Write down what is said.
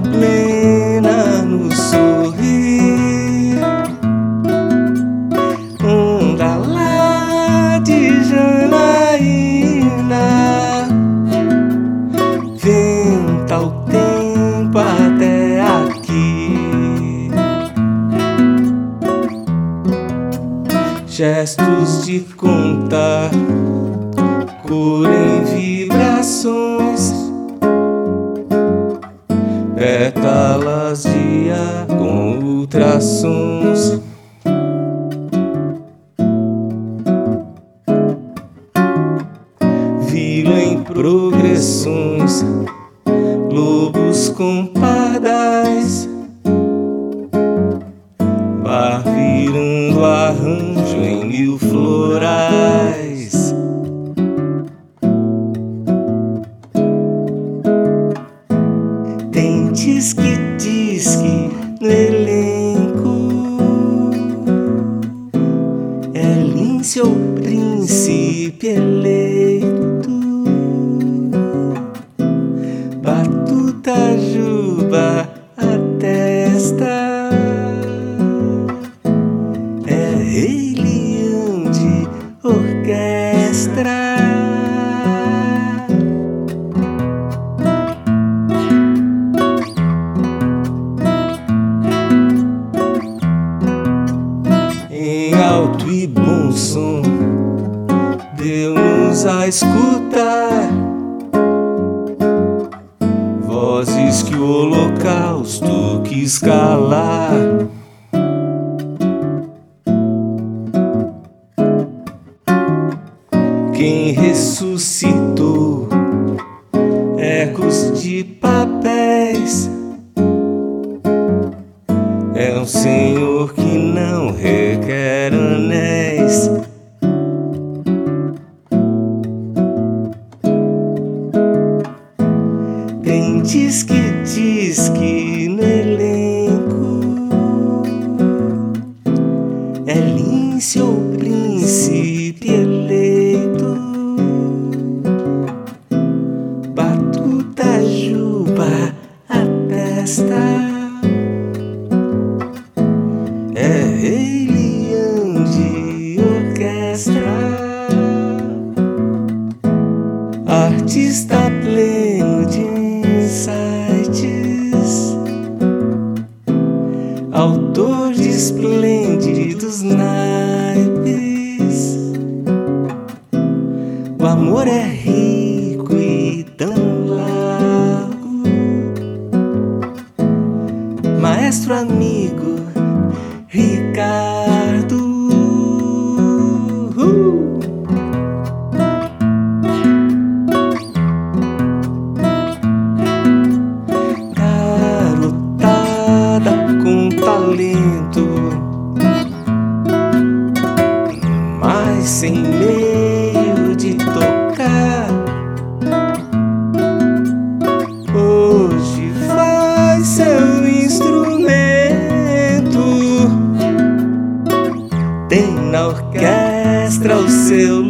plena no sorrir, onda lá de Janaína, venta o tempo até aqui. Gestos de contar, cor em vibrações, pétalas de ar com ultrassons. Vila em progressões, lobos com pardais, bar virando arranjo em mil florais. Tem disque no elenco, é Lince ou príncipe eleito, batuta, juba, a testa, é Rei Leão de orquestra. Em alto e bom som, deu-nos a escutar vozes que o holocausto quis calar. Quem ressuscitou ecos de papéis é um senhor que não requer anéis. Tem disque no elenco, é Lince ou príncipe eleito, batuta, juba, a testa, é Rei Leão de orquestra, artista pleno de insights, autor de esplêndidos naipes. O amor é rico e tão largo, maestro amigo Ricardo. Garotada com talento, mas sem meio de tocar, hoje faz seu instrumento. Tem na orquestra o seu